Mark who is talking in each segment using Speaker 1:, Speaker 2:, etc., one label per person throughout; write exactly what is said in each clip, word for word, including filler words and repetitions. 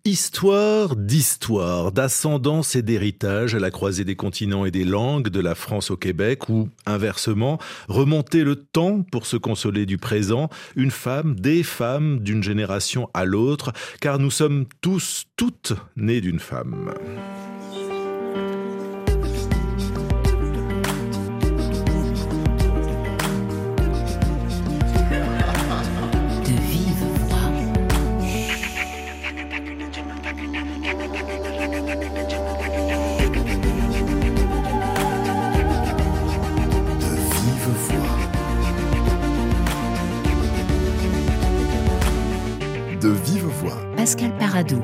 Speaker 1: Histoire d'histoire, d'ascendance et d'héritage à la croisée des continents et des langues, de la France au Québec, ou inversement, remonter le temps pour se consoler du présent, une femme, des femmes, d'une génération à l'autre, car nous sommes tous, toutes nées d'une femme.
Speaker 2: De vive voix.
Speaker 3: Pascal Paradou.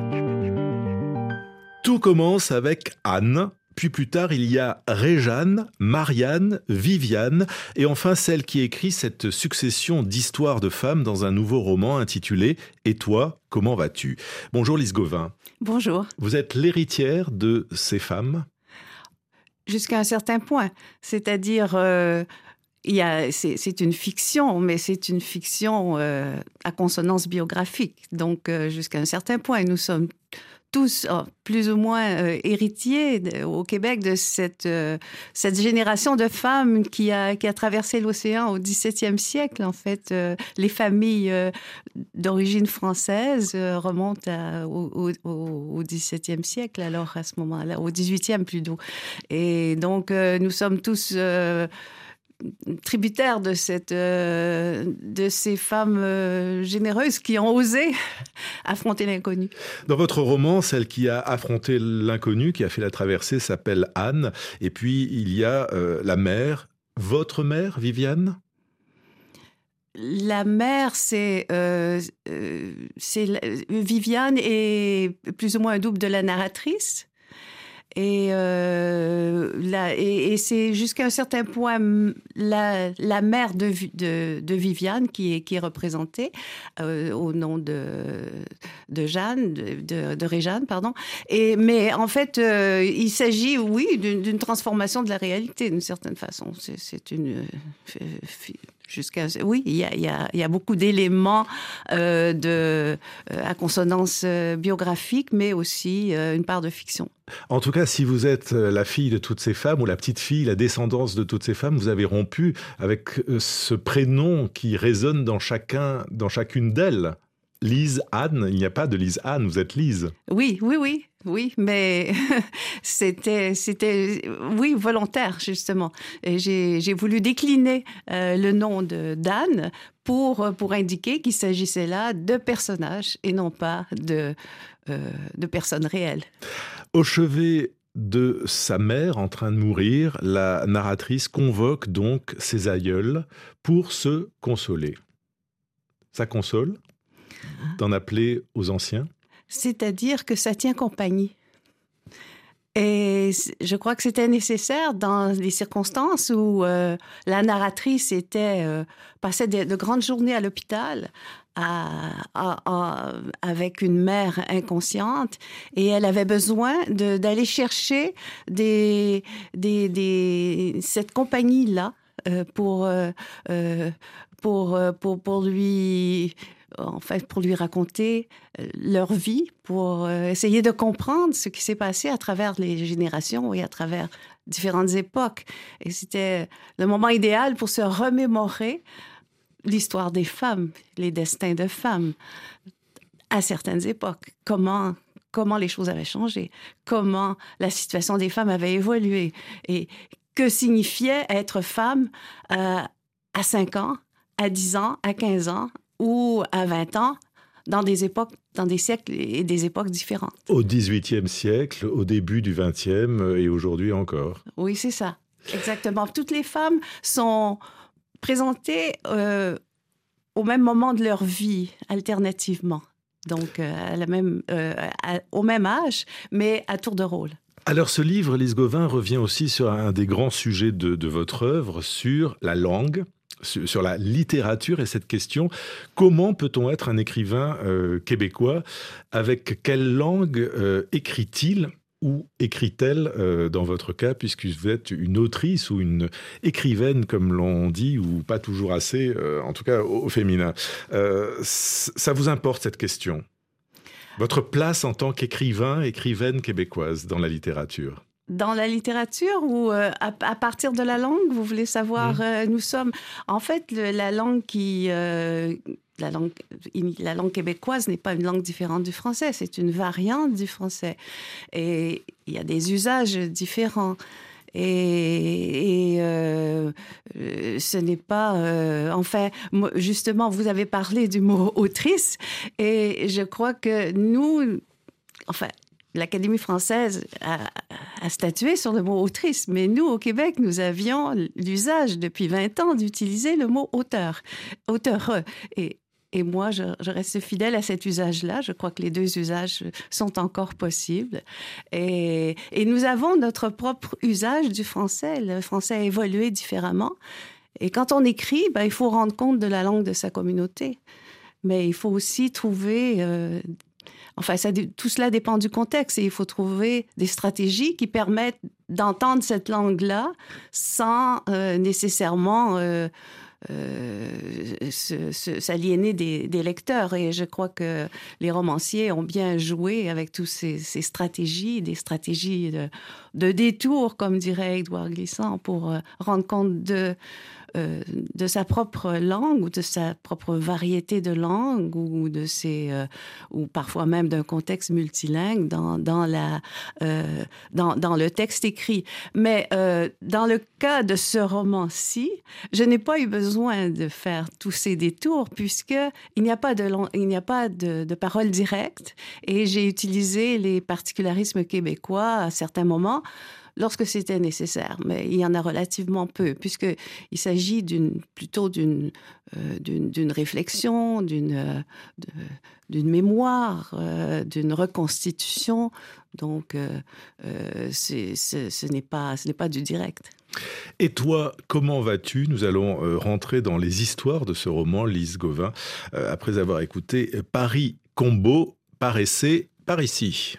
Speaker 1: Tout commence avec Anne, puis plus tard il y a Réjeanne, Marianne, Viviane, et enfin celle qui écrit cette succession d'histoires de femmes dans un nouveau roman intitulé « Et toi, comment vas-tu ?» Bonjour Lise Gauvin.
Speaker 4: Bonjour.
Speaker 1: Vous êtes l'héritière de ces femmes ?
Speaker 4: Jusqu'à un certain point, c'est-à-dire... Euh... Il y a, c'est, c'est une fiction, mais c'est une fiction euh, à consonance biographique. Donc, euh, jusqu'à un certain point, nous sommes tous oh, plus ou moins euh, héritiers de, au Québec de cette, euh, cette génération de femmes qui a, qui a traversé l'océan au dix-septième siècle. En fait, euh, les familles euh, d'origine française euh, remontent à, au, au, au dix-septième siècle, alors à ce moment-là, au dix-huitième plutôt. Et donc, euh, nous sommes tous... Euh, tributaire de, cette, euh, de ces femmes euh, généreuses qui ont osé affronter l'inconnu.
Speaker 1: Dans votre roman, celle qui a affronté l'inconnu, qui a fait la traversée, s'appelle Anne. Et puis, il y a euh, la mère, votre mère, Viviane ?
Speaker 4: La mère, c'est, euh, euh, c'est Viviane est plus ou moins un double de la narratrice. Et, euh, la, et, et c'est jusqu'à un certain point la, la mère de, de, de Viviane qui est, qui est représentée euh, au nom de, de Jeanne, de, de, de Réjeanne, pardon. Et, mais en fait, euh, il s'agit, oui, d'une, d'une transformation de la réalité, d'une certaine façon. C'est, c'est une... Euh, Jusqu'à, oui, il y a, il y a, il y a beaucoup d'éléments euh, de, euh, à consonance euh, biographique, mais aussi euh, une part de fiction.
Speaker 1: En tout cas, si vous êtes la fille de toutes ces femmes, ou la petite fille, la descendance de toutes ces femmes, vous avez rompu avec ce prénom qui résonne dans chacun, dans chacune d'elles. Lise, Anne, il n'y a pas de Lise, Anne, vous êtes Lise.
Speaker 4: Oui, oui, oui. Oui, mais c'était, c'était, oui, volontaire, justement. Et j'ai, j'ai voulu décliner euh, le nom de, d'Anne pour, pour indiquer qu'il s'agissait là de personnages et non pas de, euh, de personnes réelles.
Speaker 1: Au chevet de sa mère en train de mourir, la narratrice convoque donc ses aïeuls pour se consoler. Ça console d'en appeler aux anciens ?
Speaker 4: C'est-à-dire que ça tient compagnie. Et je crois que c'était nécessaire dans les circonstances où euh, la narratrice était, euh, passait de, de grandes journées à l'hôpital à, à, à, avec une mère inconsciente, et elle avait besoin de, d'aller chercher des, des, des, cette compagnie-là euh, pour, euh, pour, pour, pour lui... en fait, pour lui raconter leur vie, pour essayer de comprendre ce qui s'est passé à travers les générations et à travers différentes époques. Et c'était le moment idéal pour se remémorer l'histoire des femmes, les destins de femmes à certaines époques. Comment, comment les choses avaient changé, comment la situation des femmes avait évolué et que signifiait être femme euh, à cinq ans, à dix ans, à quinze ans, ou à vingt ans, dans des époques, dans des siècles et des époques différentes.
Speaker 1: Au dix-huitième siècle, au début du vingtième et aujourd'hui encore.
Speaker 4: Oui, c'est ça, exactement. Toutes les femmes sont présentées euh, au même moment de leur vie, alternativement. Donc, euh, à la même, euh, à, au même âge, mais à tour de rôle.
Speaker 1: Alors ce livre, Lise Gauvin, revient aussi sur un des grands sujets de, de votre œuvre, sur la langue, sur la littérature et cette question, comment peut-on être un écrivain euh, québécois ? Avec quelle langue euh, écrit-il ou écrit-elle euh, dans votre cas, puisque vous êtes une autrice ou une écrivaine, comme l'on dit, ou pas toujours assez, euh, en tout cas au, au féminin. Euh, ça vous importe cette question ? Votre place en tant qu'écrivain, écrivaine québécoise dans la littérature?
Speaker 4: Dans la littérature ou euh, à, à partir de la langue, vous voulez savoir, mmh. euh, nous sommes... En fait, le, la langue qui... Euh, la, langue, la langue québécoise n'est pas une langue différente du français, c'est une variante du français. Et il y a des usages différents. Et, et euh, ce n'est pas... Euh, enfin, justement, vous avez parlé du mot « autrice » et je crois que nous... Enfin, l'Académie française a, a statué sur le mot « autrice », mais nous, au Québec, nous avions l'usage depuis vingt ans d'utiliser le mot « auteur », « auteureux ». Et, et moi, je, je reste fidèle à cet usage-là. Je crois que les deux usages sont encore possibles. Et, et nous avons notre propre usage du français. Le français a évolué différemment. Et quand on écrit, ben, il faut rendre compte de la langue de sa communauté. Mais il faut aussi trouver... Euh, Enfin, ça, tout cela dépend du contexte et il faut trouver des stratégies qui permettent d'entendre cette langue-là sans euh, nécessairement euh, euh, se, se, s'aliéner des, des lecteurs. Et je crois que les romanciers ont bien joué avec toutes ces, ces stratégies, des stratégies de, de détour, comme dirait Édouard Glissant, pour euh, rendre compte de... Euh, de sa propre langue ou de sa propre variété de langue ou de ses euh, ou parfois même d'un contexte multilingue dans dans la euh, dans dans le texte écrit. Mais euh, dans le cas de ce roman-ci, je n'ai pas eu besoin de faire tous ces détours puisque il n'y a pas de long, il n'y a pas de, de parole directe et j'ai utilisé les particularismes québécois à certains moments lorsque c'était nécessaire, mais il y en a relativement peu, puisqu'il s'agit d'une, plutôt d'une, euh, d'une, d'une réflexion, d'une, euh, de, d'une mémoire, euh, d'une reconstitution. Donc, euh, euh, c'est, c'est, ce n'est pas, ce n'est pas du direct.
Speaker 1: Et toi, comment vas-tu? Nous allons euh, rentrer dans les histoires de ce roman, Lise Gauvin, euh, après avoir écouté Paris Combo, paraissez par ici.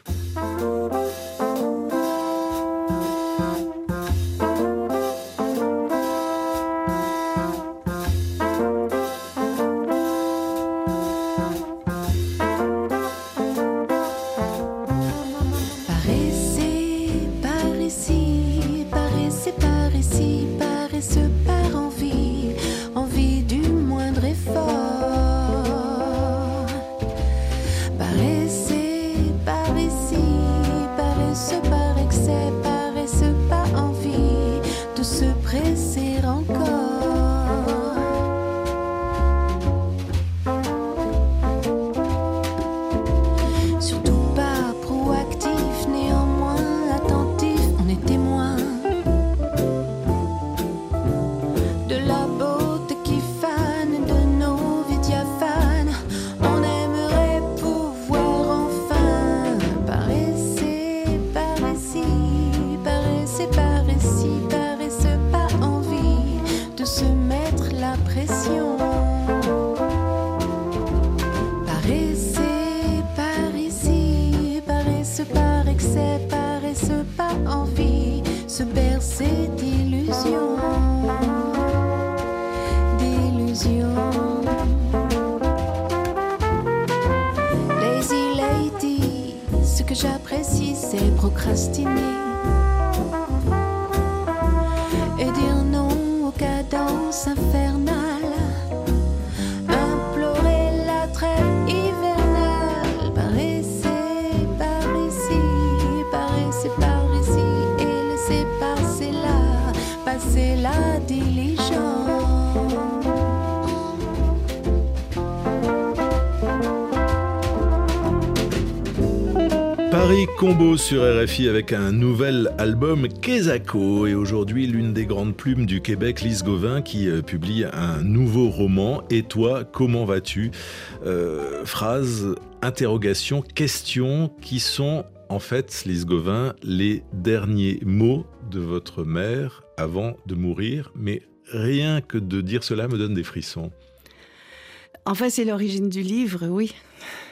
Speaker 1: Paris Combo sur R F I avec un nouvel album Kesako et aujourd'hui l'une des grandes plumes du Québec, Lise Gauvin, qui euh, publie un nouveau roman. Et toi, comment vas-tu? euh, Phrase, interrogation, question qui sont en fait, Lise Gauvin, les derniers mots de votre mère avant de mourir. Mais rien que de dire cela me donne des frissons.
Speaker 4: Enfin, c'est l'origine du livre, oui.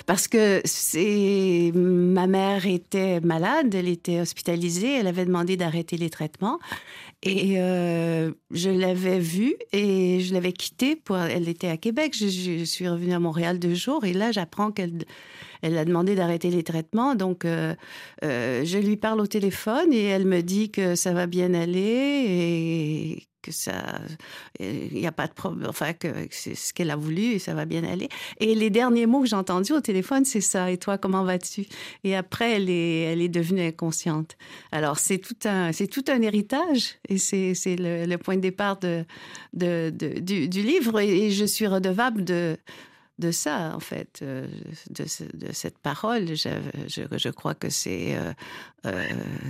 Speaker 4: parce que c'est... ma mère était malade, elle était hospitalisée, elle avait demandé d'arrêter les traitements. Et euh, je l'avais vue et je l'avais quittée. Pour... Elle était à Québec, je, je suis revenue à Montréal deux jours et là, j'apprends qu'elle elle a demandé d'arrêter les traitements. Donc, euh, euh, je lui parle au téléphone et elle me dit que ça va bien aller et que ça, il n'y a pas de problème, enfin, que c'est ce qu'elle a voulu et ça va bien aller. Et les derniers mots que j'ai entendus au téléphone, c'est ça. Et toi, comment vas-tu? Et après, elle est, elle est devenue inconsciente. Alors, c'est tout un, c'est tout un héritage et c'est, c'est le, le point de départ de, de, de, du, du livre. Et je suis redevable de, de ça, en fait, euh, de, de cette parole. Je, je, je crois que c'est, euh, euh,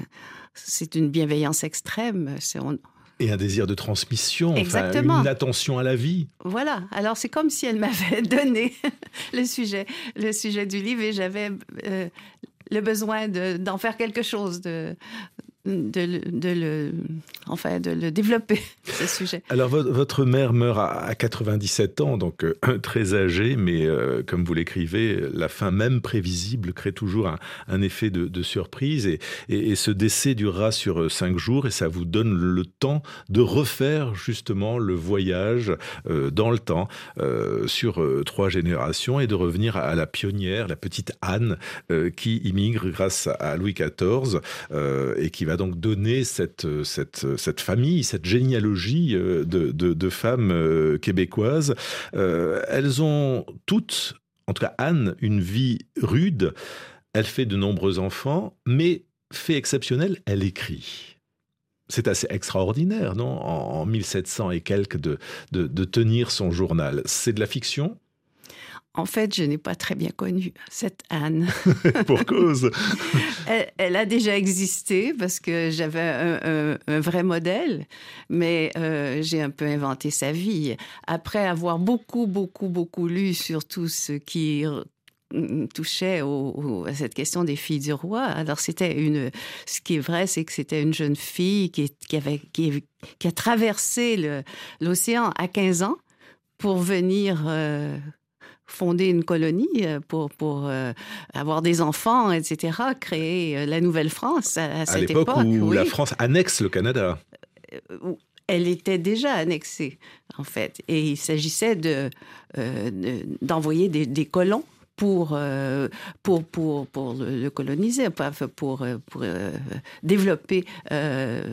Speaker 4: c'est une bienveillance extrême. C'est, on,
Speaker 1: Et un désir de transmission, enfin, une attention à la vie.
Speaker 4: Voilà. Alors, c'est comme si elle m'avait donné le sujet, le sujet du livre et j'avais euh, le besoin de, d'en faire quelque chose, de, de, de, le, enfin, de le développer, ce sujet.
Speaker 1: Alors, votre, votre mère meurt à, à quatre-vingt-dix-sept ans, donc euh, très âgée, mais euh, comme vous l'écrivez, la fin même prévisible crée toujours un, un effet de, de surprise. Et, et, et ce décès durera sur cinq jours et ça vous donne le temps de refaire justement le voyage euh, dans le temps euh, sur euh, trois générations et de revenir à, à la pionnière, la petite Anne, euh, qui immigre grâce à Louis quatorze euh, et qui va donc donner cette, cette, cette famille, cette généalogie de, de, de femmes québécoises. Euh, elles ont toutes, en tout cas Anne, une vie rude. Elle fait de nombreux enfants, mais fait exceptionnel, elle écrit. C'est assez extraordinaire, non? En, en mille sept cents et quelques, de, de, de tenir son journal. C'est de la fiction?
Speaker 4: En fait, je n'ai pas très bien connu cette Anne.
Speaker 1: Pour cause.
Speaker 4: elle, elle a déjà existé parce que j'avais un, un, un vrai modèle, mais euh, j'ai un peu inventé sa vie. Après avoir beaucoup, beaucoup, beaucoup lu sur tout ce qui touchait au, au, à cette question des filles du roi. Alors, c'était une... Ce qui est vrai, c'est que c'était une jeune fille qui, qui, avait, qui, qui a traversé le, l'océan à quinze ans pour venir... Euh, fonder une colonie pour, pour euh, avoir des enfants, et cetera, créer euh, la Nouvelle-France à, à, à cette époque.
Speaker 1: À l'époque où
Speaker 4: oui.
Speaker 1: la France annexe le Canada.
Speaker 4: Euh, elle était déjà annexée, en fait. Et il s'agissait de, euh, de, d'envoyer des, des colons pour, euh, pour, pour, pour le, le coloniser, pour, pour, pour euh, développer euh,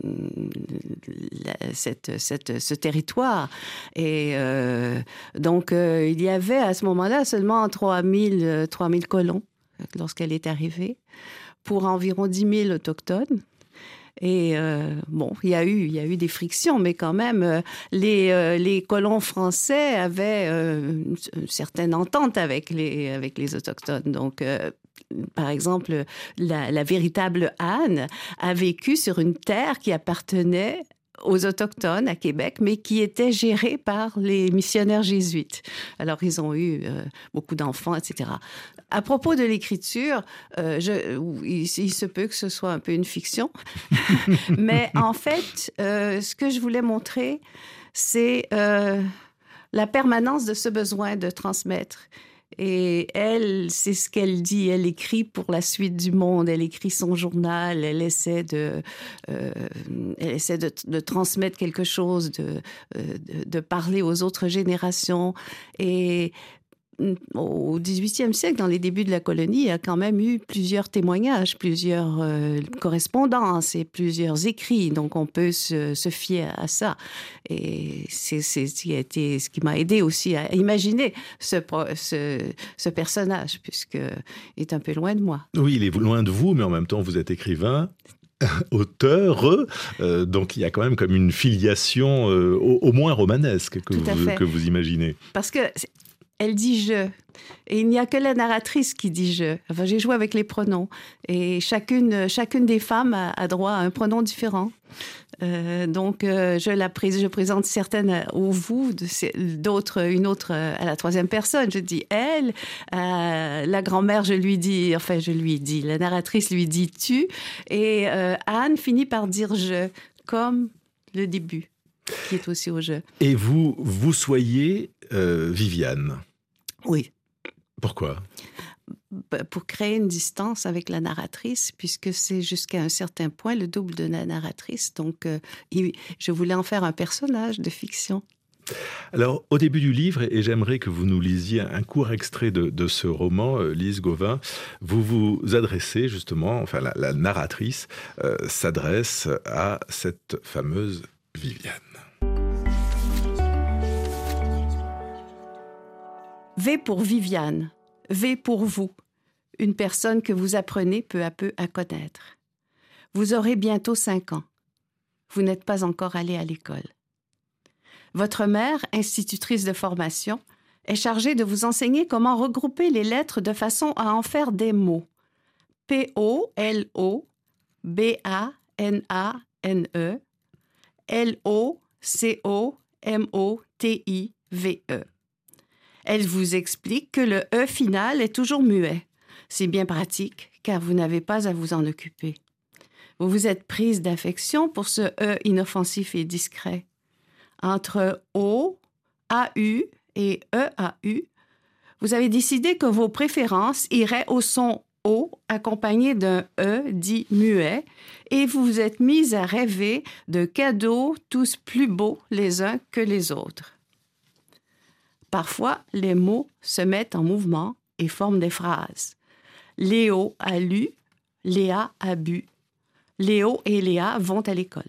Speaker 4: la, cette, cette, ce territoire. Et euh, donc, euh, il y avait à ce moment-là seulement trois mille colons lorsqu'elle est arrivée, pour environ dix mille autochtones. Et euh, bon, il y a eu, il y a eu des frictions, mais quand même, euh, les, euh, les colons français avaient euh, une, une certaine entente avec les, avec les Autochtones. Donc, euh, par exemple, la, la véritable Anne a vécu sur une terre qui appartenait aux Autochtones à Québec, mais qui était gérée par les missionnaires jésuites. Alors, ils ont eu euh, beaucoup d'enfants, et cetera. À propos de l'écriture, euh, je, il, il se peut que ce soit un peu une fiction, mais en fait, euh, ce que je voulais montrer, c'est euh, la permanence de ce besoin de transmettre. Et elle, c'est ce qu'elle dit. Elle écrit pour la suite du monde. Elle écrit son journal. Elle essaie de, euh, elle essaie de, de transmettre quelque chose, de, de, de parler aux autres générations. Et au dix-huitième siècle, dans les débuts de la colonie, il y a quand même eu plusieurs témoignages, plusieurs euh, correspondances et plusieurs écrits. Donc, on peut se, se fier à ça. Et c'est, c'est ce qui a été, ce qui m'a aidé aussi à imaginer ce, ce, ce personnage, puisqu'il est un peu loin de moi.
Speaker 1: Oui, il est loin de vous, mais en même temps, vous êtes écrivain. Auteur, euh, donc il y a quand même comme une filiation euh, au, au moins romanesque que vous, que vous imaginez.
Speaker 4: Parce que elle dit « je ». Et il n'y a que la narratrice qui dit « je ». Enfin, j'ai joué avec les pronoms. Et chacune, chacune des femmes a, a droit à un pronom différent. Euh, donc, euh, je, la pré- je présente certaines au vous, d'autres, une autre à la troisième personne. Je dis « elle ». Euh, la grand-mère, je lui dis, enfin, je lui dis, la narratrice lui dit « tu ». Et euh, Anne finit par dire « je », comme le début, qui est aussi au « je ».
Speaker 1: Et vous, vous soyez euh, Viviane.
Speaker 4: Oui.
Speaker 1: Pourquoi ?
Speaker 4: Pour créer une distance avec la narratrice, puisque c'est jusqu'à un certain point le double de la narratrice. Donc, euh, je voulais en faire un personnage de fiction.
Speaker 1: Alors, au début du livre, et j'aimerais que vous nous lisiez un court extrait de, de ce roman, euh, Lise Gauvin, vous vous adressez justement, enfin la, la narratrice euh, s'adresse à cette fameuse Viviane.
Speaker 4: V pour Viviane, V pour vous, une personne que vous apprenez peu à peu à connaître. Vous aurez bientôt cinq ans. Vous n'êtes pas encore allé à l'école. Votre mère, institutrice de formation, est chargée de vous enseigner comment regrouper les lettres de façon à en faire des mots. P O L O, B A N A N E, L O C O M O T I V E. Elle vous explique que le E final est toujours muet. C'est bien pratique, car vous n'avez pas à vous en occuper. Vous vous êtes prise d'affection pour ce E inoffensif et discret. Entre O, A U et E A U, vous avez décidé que vos préférences iraient au son O accompagné d'un E dit muet et vous vous êtes mise à rêver de cadeaux tous plus beaux les uns que les autres. Parfois, les mots se mettent en mouvement et forment des phrases. Léo a lu, Léa a bu. Léo et Léa vont à l'école.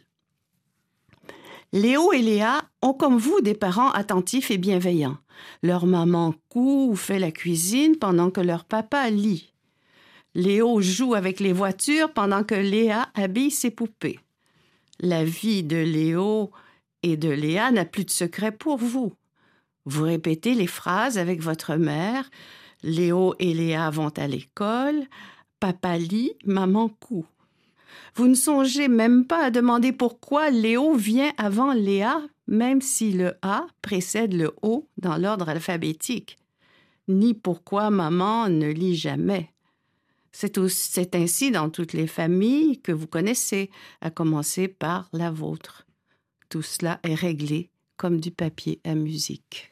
Speaker 4: Léo et Léa ont comme vous des parents attentifs et bienveillants. Leur maman coud ou fait la cuisine pendant que leur papa lit. Léo joue avec les voitures pendant que Léa habille ses poupées. La vie de Léo et de Léa n'a plus de secret pour vous. Vous répétez les phrases avec votre mère. Léo et Léa vont à l'école. Papa lit, maman coud. Vous ne songez même pas à demander pourquoi Léo vient avant Léa, même si le A précède le O dans l'ordre alphabétique, ni pourquoi maman ne lit jamais. C'est, aussi, c'est ainsi dans toutes les familles que vous connaissez, à commencer par la vôtre. Tout cela est réglé comme du papier à musique.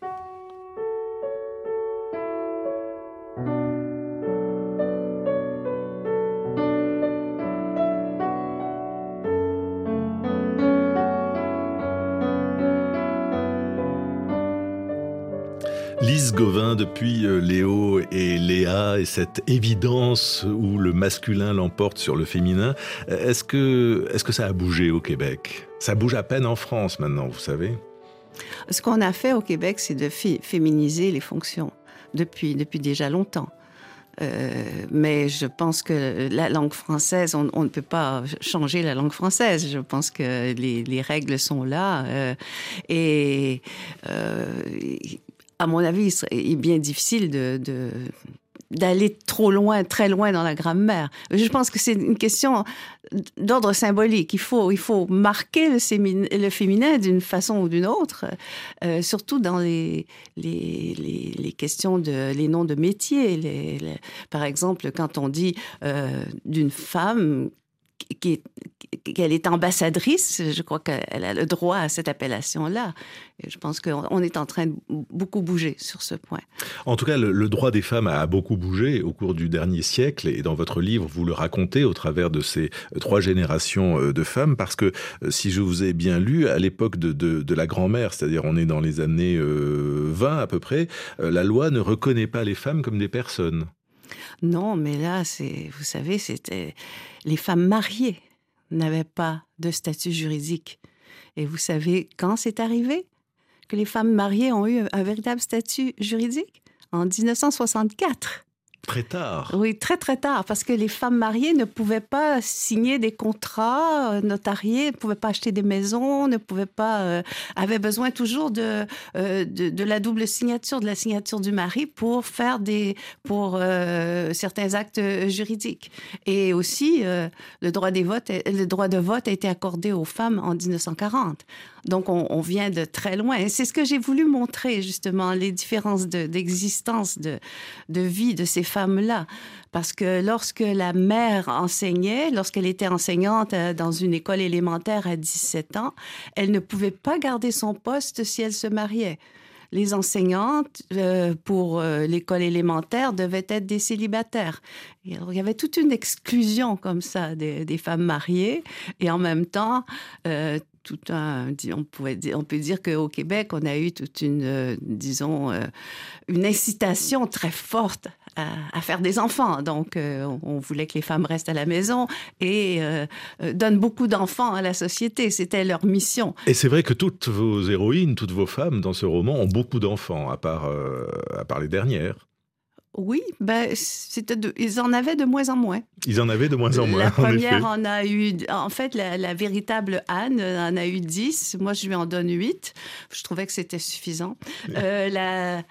Speaker 1: Lise Gauvin, depuis Léo et Léa et cette évidence où le masculin l'emporte sur le féminin, est-ce que, est-ce que ça a bougé au Québec ? Ça bouge à peine en France maintenant, vous savez.
Speaker 4: Ce qu'on a fait au Québec, c'est de fé- féminiser les fonctions depuis, depuis déjà longtemps. Euh, mais je pense que la langue française, on, on ne peut pas changer la langue française. Je pense que les, les règles sont là. Euh, et... Euh, à mon avis, il est bien difficile de, de, d'aller trop loin, très loin dans la grammaire. Je pense que c'est une question d'ordre symbolique. Il faut, il faut marquer le, sémin, le féminin d'une façon ou d'une autre, euh, surtout dans les, les, les, les questions de les noms de métiers. Les, les, par exemple, quand on dit euh, d'une femme qui est, qu'elle est ambassadrice, je crois qu'elle a le droit à cette appellation-là. Et je pense qu'on est en train de beaucoup bouger sur ce point.
Speaker 1: En tout cas, le, le droit des femmes a beaucoup bougé au cours du dernier siècle, et dans votre livre, vous le racontez au travers de ces trois générations de femmes, parce que, si je vous ai bien lu, à l'époque de, de, de la grand-mère, c'est-à-dire on est dans les années euh, vingt à peu près, la loi ne reconnaît pas les femmes comme des personnes.
Speaker 4: Non, mais là, c'est, vous savez, c'était les femmes mariées n'avaient pas de statut juridique. Et vous savez quand c'est arrivé que les femmes mariées ont eu un véritable statut juridique? En dix-neuf cent soixante-quatre.
Speaker 1: Très tard.
Speaker 4: Oui, très, très tard, parce que les femmes mariées ne pouvaient pas signer des contrats notariés, ne pouvaient pas acheter des maisons, ne pouvaient pas... Euh, avaient besoin toujours de, euh, de, de la double signature, de la signature du mari pour faire des... pour euh, certains actes juridiques. Et aussi, euh, le droit des votes, le droit de vote a été accordé aux femmes en dix-neuf cent quarante. Donc, on, on vient de très loin. Et c'est ce que j'ai voulu montrer, justement, les différences de, d'existence, de, de vie de ces femmes-là. Parce que lorsque la mère enseignait, lorsqu'elle était enseignante dans une école élémentaire à dix-sept ans, elle ne pouvait pas garder son poste si elle se mariait. les enseignantes euh, pour euh, l'école élémentaire devaient être des célibataires. Et alors, il y avait toute une exclusion comme ça des, des femmes mariées et en même temps, euh, tout un, on, pouvait dire, on peut dire qu'au Québec, on a eu toute une, euh, disons, euh, une incitation très forte à, à faire des enfants. Donc, euh, on, on voulait que les femmes restent à la maison et euh, euh, donnent beaucoup d'enfants à la société. C'était leur mission.
Speaker 1: Et c'est vrai que toutes vos héroïnes, toutes vos femmes dans ce roman ont beaucoup d'enfants, à part, euh, à part les dernières.
Speaker 4: Oui, ben, c'était de, ils en avaient de moins en moins.
Speaker 1: Ils en avaient de moins en moins,
Speaker 4: La première
Speaker 1: en
Speaker 4: en a eu... En fait, la, la véritable Anne en a eu dix. Moi, je lui en donne huit. Je trouvais que c'était suffisant. Euh, la...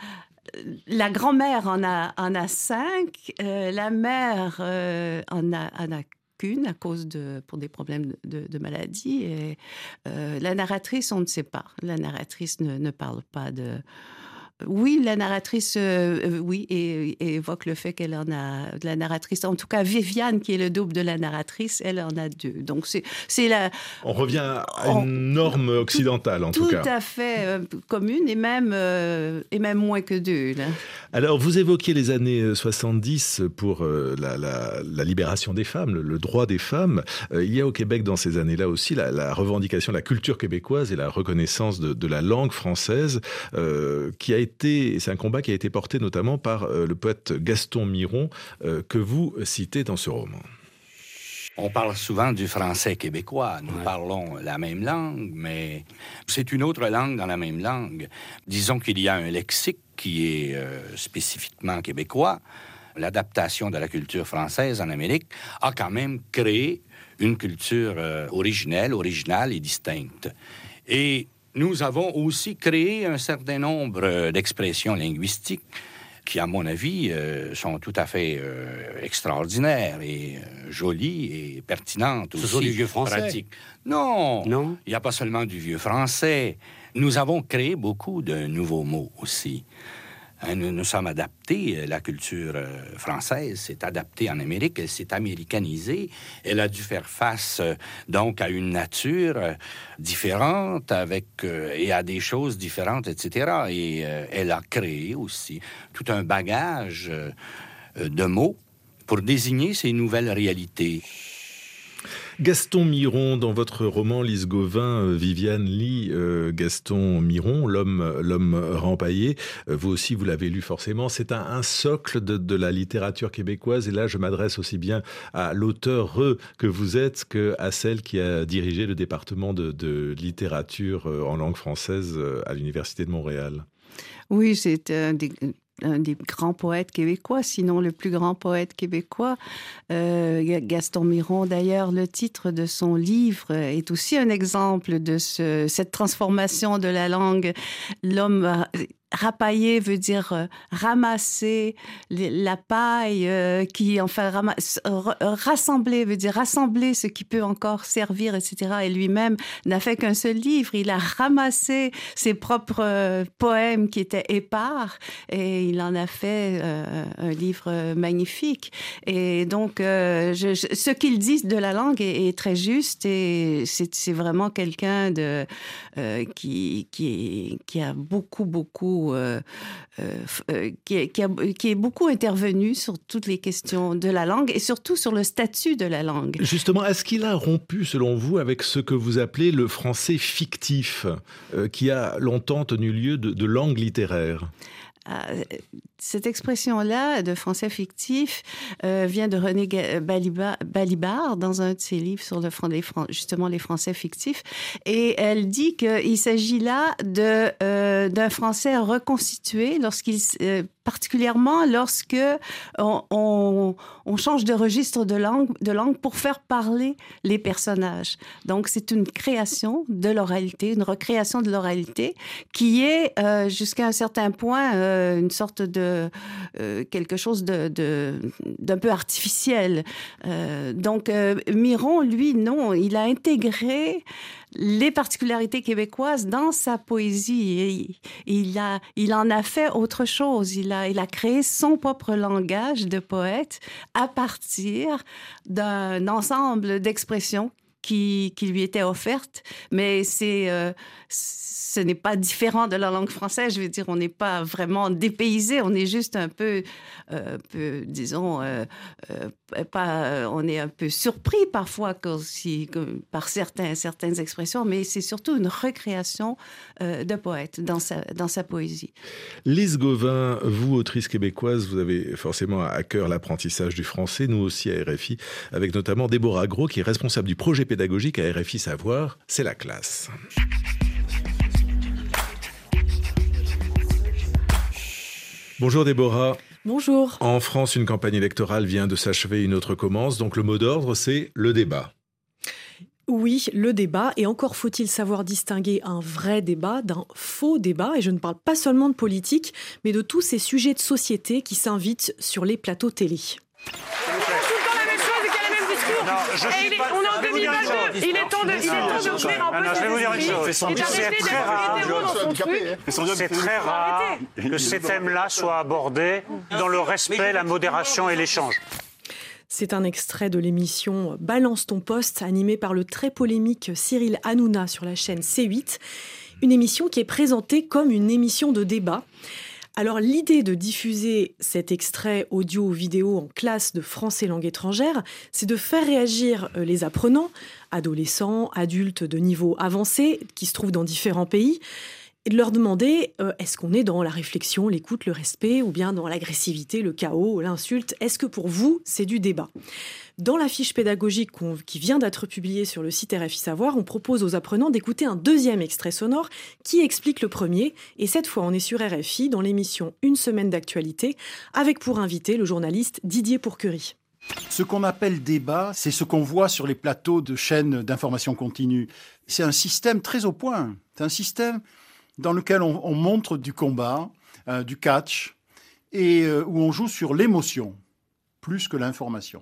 Speaker 4: La grand-mère en a, en a cinq. Euh, la mère euh, en a... En a qu'une à cause de pour des problèmes de, de maladie. Et, euh, la narratrice, on ne sait pas. La narratrice ne, ne parle pas de... Oui, la narratrice, euh, oui, et, et évoque le fait qu'elle en a... La narratrice, en tout cas, Viviane, qui est le double de la narratrice, elle en a deux. Donc, c'est, c'est la...
Speaker 1: On revient à une norme occidentale, en tout, tout cas.
Speaker 4: Tout à fait euh, commune, et même, euh, et même moins que deux, là.
Speaker 1: Alors, vous évoquiez les années soixante-dix pour euh, la, la, la libération des femmes, le, le droit des femmes. Euh, il y a au Québec, dans ces années-là aussi, la, la revendication de la culture québécoise et la reconnaissance de, de la langue française, euh, qui a été Été, c'est un combat qui a été porté notamment par euh, le poète Gaston Miron, euh, que vous citez dans ce roman.
Speaker 2: On parle souvent du français québécois. Nous ouais. parlons la même langue, mais c'est une autre langue dans la même langue. Disons qu'il y a un lexique qui est euh, spécifiquement québécois. L'adaptation de la culture française en Amérique a quand même créé une culture euh, originelle, originale et distincte. Et nous avons aussi créé un certain nombre d'expressions linguistiques qui, à mon avis, euh, sont tout à fait euh, extraordinaires et euh, jolies et pertinentes aussi.
Speaker 3: Ce sont du vieux français.
Speaker 2: Pratiques. Non,
Speaker 3: non,
Speaker 2: il n'y a pas seulement du vieux français. Nous avons créé beaucoup de nouveaux mots aussi. Nous nous sommes adaptés, la culture française s'est adaptée en Amérique, elle s'est américanisée, elle a dû faire face donc à une nature différente avec, et à des choses différentes, et cetera. Et elle a créé aussi tout un bagage de mots pour désigner ces nouvelles réalités.
Speaker 1: Gaston Miron, dans votre roman Lise Gauvin, euh, Viviane lit euh, Gaston Miron, l'homme, l'homme rempaillé. Euh, vous aussi, vous l'avez lu forcément. C'est un, un socle de, de la littérature québécoise. Et là, je m'adresse aussi bien à l'auteur que vous êtes qu'à celle qui a dirigé le département de, de littérature en langue française à l'Université de Montréal.
Speaker 4: Oui, c'est un des... un des grands poètes québécois, sinon le plus grand poète québécois. Euh, Gaston Miron, d'ailleurs, le titre de son livre est aussi un exemple de ce, cette transformation de la langue. L'homme rapailler veut dire euh, ramasser la paille euh, qui enfin ramasse, r- rassembler veut dire rassembler ce qui peut encore servir, et cetera. Et lui-même n'a fait qu'un seul livre. Il a ramassé ses propres euh, poèmes qui étaient épars et il en a fait euh, un livre magnifique. Et donc, euh, je, je, ce qu'il dit de la langue est, est très juste et c'est, c'est vraiment quelqu'un de euh, qui qui qui a beaucoup beaucoup Euh, euh, qui, qui, a, qui est beaucoup intervenu sur toutes les questions de la langue et surtout sur le statut de la langue.
Speaker 1: Justement, est-ce qu'il a rompu, selon vous, avec ce que vous appelez le français fictif, euh, qui a longtemps tenu lieu de, de langue littéraire ?
Speaker 4: Euh, cette expression-là de français fictif euh, vient de René Balibar, Balibar dans un de ses livres sur le, les, justement les français fictifs. Et elle dit qu'il s'agit là de, euh, d'un français reconstitué lorsqu'il, euh, particulièrement lorsque on, on, on change de registre de langue, de langue pour faire parler les personnages. Donc, c'est une création de l'oralité, une recréation de l'oralité qui est euh, jusqu'à un certain point euh, une sorte de Euh, quelque chose de, de, d'un peu artificiel. Euh, donc, euh, Miron, lui, non, il a intégré les particularités québécoises dans sa poésie. Et il, a, il en a fait autre chose. Il a, il a créé son propre langage de poète à partir d'un ensemble d'expressions qui, qui lui était offerte. Mais c'est, euh, ce n'est pas différent de la langue française. Je veux dire, on n'est pas vraiment dépaysé. On est juste un peu, euh, peu disons, euh, euh, pas, on est un peu surpris parfois aussi, par certains, certaines expressions, mais c'est surtout une recréation euh, de poète dans sa, dans sa poésie.
Speaker 1: Lise Gauvin, vous, autrice québécoise, vous avez forcément à cœur l'apprentissage du français, nous aussi à R F I, avec notamment Déborah Gros, qui est responsable du projet pédagogique à R F I Savoir, c'est la classe. Bonjour Déborah.
Speaker 3: Bonjour.
Speaker 1: En France, une campagne électorale vient de s'achever, une autre commence, donc le mot d'ordre, c'est le débat.
Speaker 3: Oui, le débat, et encore faut-il savoir distinguer un vrai débat d'un faux débat, et je ne parle pas seulement de politique, mais de tous ces sujets de société qui s'invitent sur les plateaux télé.
Speaker 5: Non, je suis pas... On est en deux mille vingt-deux. Il est temps de, il est temps d'ouvrir un peu
Speaker 6: non, je vais vous dire une chose. C'est très rare. C'est très rare que ces thèmes-là soient abordés dans le respect, la modération et l'échange.
Speaker 3: C'est un extrait de l'émission Balance ton poste, animée par le très polémique Cyril Hanouna sur la chaîne C huit. Une émission qui est présentée comme une émission de débat. Alors l'idée de diffuser cet extrait audio ou vidéo en classe de français langue étrangère, c'est de faire réagir les apprenants, adolescents, adultes de niveau avancé, qui se trouvent dans différents pays, et de leur demander euh, est-ce qu'on est dans la réflexion, l'écoute, le respect, ou bien dans l'agressivité, le chaos, l'insulte. Est-ce que pour vous, c'est du débat ? Dans la fiche pédagogique qui vient d'être publiée sur le site R F I Savoir, on propose aux apprenants d'écouter un deuxième extrait sonore qui explique le premier. Et cette fois, on est sur R F I dans l'émission Une semaine d'actualité, avec pour invité le journaliste Didier Pourquerie.
Speaker 7: Ce qu'on appelle débat, c'est ce qu'on voit sur les plateaux de chaînes d'information continue. C'est un système très au point. C'est un système dans lequel on, on montre du combat, euh, du catch, et euh, où on joue sur l'émotion, plus que l'information.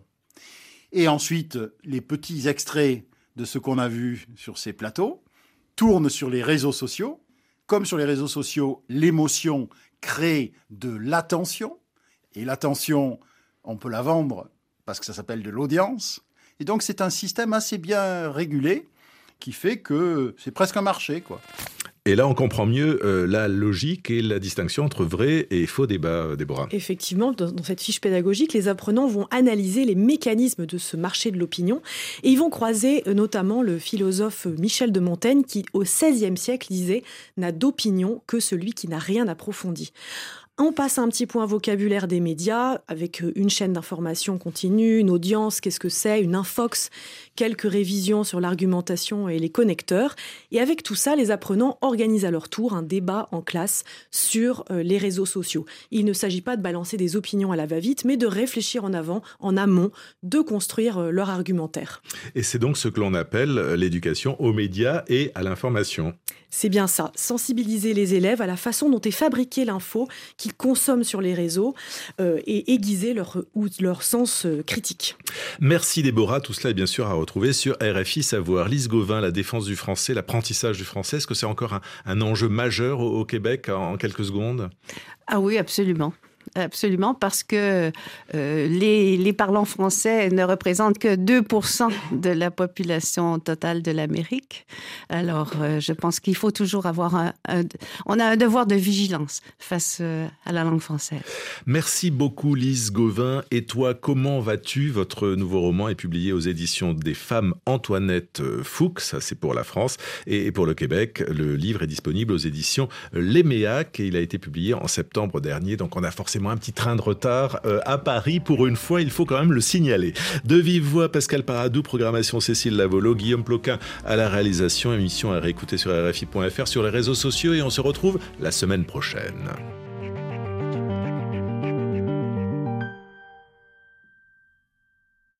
Speaker 7: Et ensuite, les petits extraits de ce qu'on a vu sur ces plateaux tournent sur les réseaux sociaux. Comme sur les réseaux sociaux, l'émotion crée de l'attention. Et l'attention, on peut la vendre parce que ça s'appelle de l'audience. Et donc, c'est un système assez bien régulé qui fait que c'est presque un marché, quoi.
Speaker 1: Et là, on comprend mieux euh, la logique et la distinction entre vrai et faux débat, Déborah.
Speaker 3: Effectivement, dans, dans cette fiche pédagogique, les apprenants vont analyser les mécanismes de ce marché de l'opinion et ils vont croiser euh, notamment le philosophe Michel de Montaigne qui, au seizième siècle, disait « n'a d'opinion que celui qui n'a rien approfondi ». On passe un petit point vocabulaire des médias, avec une chaîne d'information continue, une audience, qu'est-ce que c'est, une infox, quelques révisions sur l'argumentation et les connecteurs. Et avec tout ça, les apprenants organisent à leur tour un débat en classe sur les réseaux sociaux. Il ne s'agit pas de balancer des opinions à la va-vite, mais de réfléchir en avant, en amont, de construire leur argumentaire.
Speaker 1: Et c'est donc ce que l'on appelle l'éducation aux médias et à l'information.
Speaker 3: C'est bien ça, sensibiliser les élèves à la façon dont est fabriquée l'info qu'ils consomment sur les réseaux euh, et aiguiser leur, leur sens euh, critique.
Speaker 1: Merci Déborah, tout cela est bien sûr à retrouver sur R F I Savoir. Lise Gauvin, la défense du français, l'apprentissage du français, est-ce que c'est encore un, un enjeu majeur au, au Québec en, en quelques secondes ?
Speaker 4: Ah oui, absolument. Absolument, parce que euh, les, les parlants français ne représentent que deux pour cent de la population totale de l'Amérique. Alors, euh, je pense qu'il faut toujours avoir un, un... On a un devoir de vigilance face euh, à la langue française.
Speaker 1: Merci beaucoup, Lise Gauvin. Et toi, comment vas-tu ? Votre nouveau roman est publié aux éditions des Femmes Antoinette Fouque, ça c'est pour la France. Et pour le Québec, le livre est disponible aux éditions L'Éméac et il a été publié en septembre dernier. Donc, on a forcément un petit train de retard euh, à Paris. Pour une fois, il faut quand même le signaler. De vive voix, Pascal Paradou, programmation Cécile Lavolo, Guillaume Ploquin à la réalisation, émission à réécouter sur R F I point F R, sur les réseaux sociaux et on se retrouve la semaine prochaine.